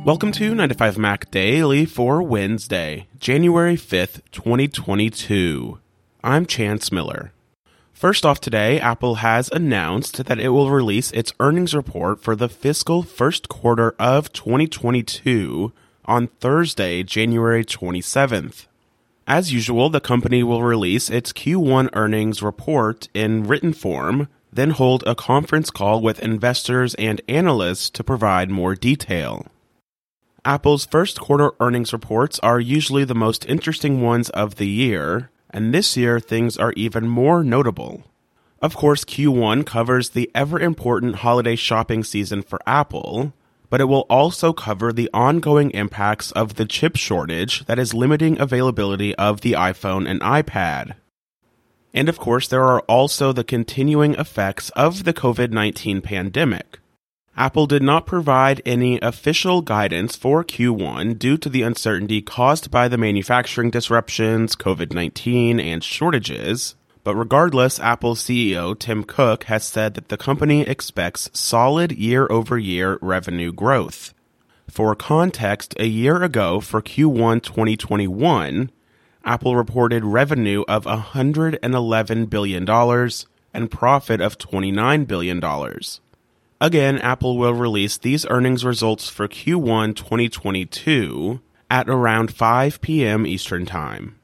Welcome to 95 Mac Daily for Wednesday, January 5th, 2022. I'm Chance Miller. First off today, Apple has announced that it will release its earnings report for the fiscal first quarter of 2022 on Thursday, January 27th. As usual, the company will release its Q1 earnings report in written form, then hold a conference call with investors and analysts to provide more detail. Apple's first quarter earnings reports are usually the most interesting ones of the year, and this year things are even more notable. Of course, Q1 covers the ever-important holiday shopping season for Apple, but it will also cover the ongoing impacts of the chip shortage that is limiting availability of the iPhone and iPad. And of course, there are also the continuing effects of the COVID-19 pandemic. Apple did not provide any official guidance for Q1 due to the uncertainty caused by the manufacturing disruptions, COVID-19, and shortages. But regardless, Apple CEO Tim Cook has said that the company expects solid year-over-year revenue growth. For context, a year ago for Q1 2021, Apple reported revenue of $111 billion and profit of $29 billion. Again, Apple will release these earnings results for Q1 2022 at around 5 p.m. Eastern Time.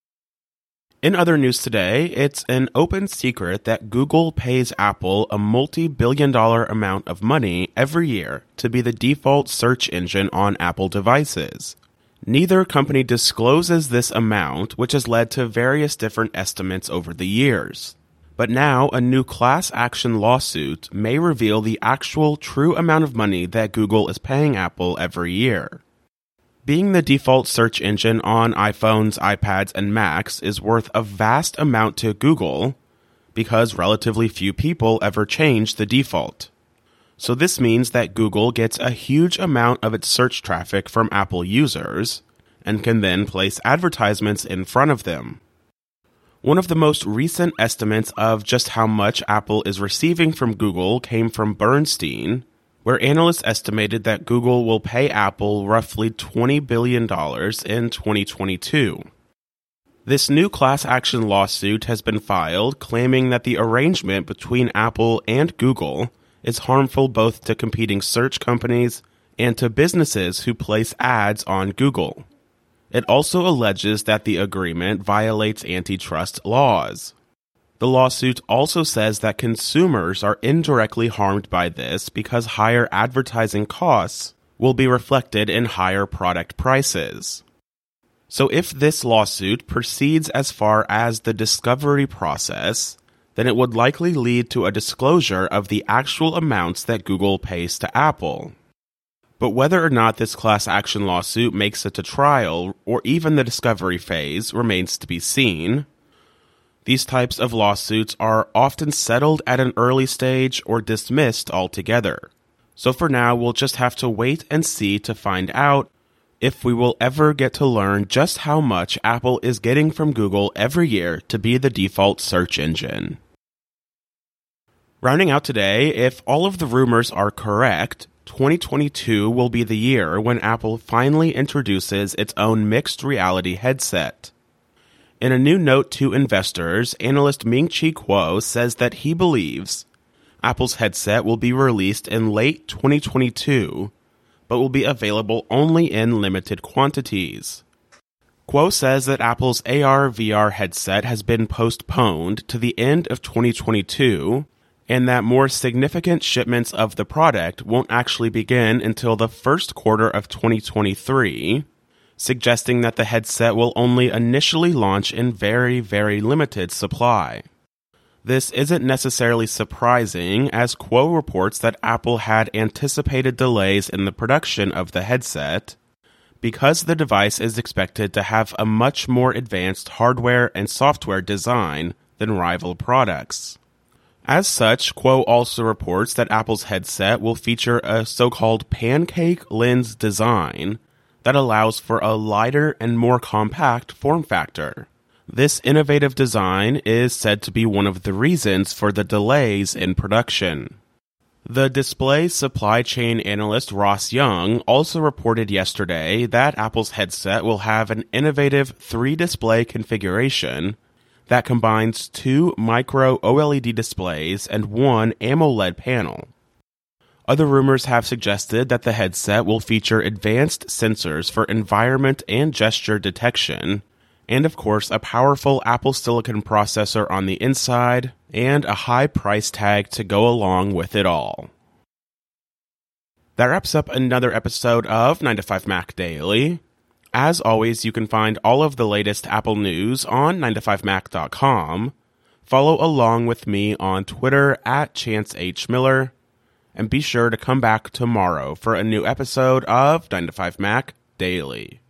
In other news today, it's an open secret that Google pays Apple a multi-billion-dollar amount of money every year to be the default search engine on Apple devices. Neither company discloses this amount, which has led to various different estimates over the years. But now, a new class action lawsuit may reveal the actual true amount of money that Google is paying Apple every year. Being the default search engine on iPhones, iPads, and Macs is worth a vast amount to Google because relatively few people ever change the default. So this means that Google gets a huge amount of its search traffic from Apple users and can then place advertisements in front of them. One of the most recent estimates of just how much Apple is receiving from Google came from Bernstein, where analysts estimated that Google will pay Apple roughly $20 billion in 2022. This new class action lawsuit has been filed claiming that the arrangement between Apple and Google is harmful both to competing search companies and to businesses who place ads on Google. It also alleges that the agreement violates antitrust laws. The lawsuit also says that consumers are indirectly harmed by this because higher advertising costs will be reflected in higher product prices. So if this lawsuit proceeds as far as the discovery process, then it would likely lead to a disclosure of the actual amounts that Google pays to Apple. But whether or not this class action lawsuit makes it to trial, or even the discovery phase, remains to be seen. These types of lawsuits are often settled at an early stage or dismissed altogether. So for now, we'll just have to wait and see to find out if we will ever get to learn just how much Apple is getting from Google every year to be the default search engine. Rounding out today, if all of the rumors are correct, 2022 will be the year when Apple finally introduces its own mixed reality headset. In a new note to investors, analyst Ming-Chi Kuo says that he believes Apple's headset will be released in late 2022, but will be available only in limited quantities. Kuo says that Apple's AR/VR headset has been postponed to the end of 2022, and that more significant shipments of the product won't actually begin until the first quarter of 2023, suggesting that the headset will only initially launch in very, very limited supply. This isn't necessarily surprising, as Kuo reports that Apple had anticipated delays in the production of the headset, because the device is expected to have a much more advanced hardware and software design than rival products. As such, Kuo also reports that Apple's headset will feature a so-called pancake lens design that allows for a lighter and more compact form factor. This innovative design is said to be one of the reasons for the delays in production. The display supply chain analyst Ross Young also reported yesterday that Apple's headset will have an innovative 3-display configuration that combines 2 micro OLED displays and 1 AMOLED panel. Other rumors have suggested that the headset will feature advanced sensors for environment and gesture detection, and of course a powerful Apple Silicon processor on the inside, and a high price tag to go along with it all. That wraps up another episode of 9 to 5 Mac Daily. As always, you can find all of the latest Apple news on 9to5mac.com. Follow along with me on Twitter at ChanceHMiller. And be sure to come back tomorrow for a new episode of 9 to 5 Mac Daily.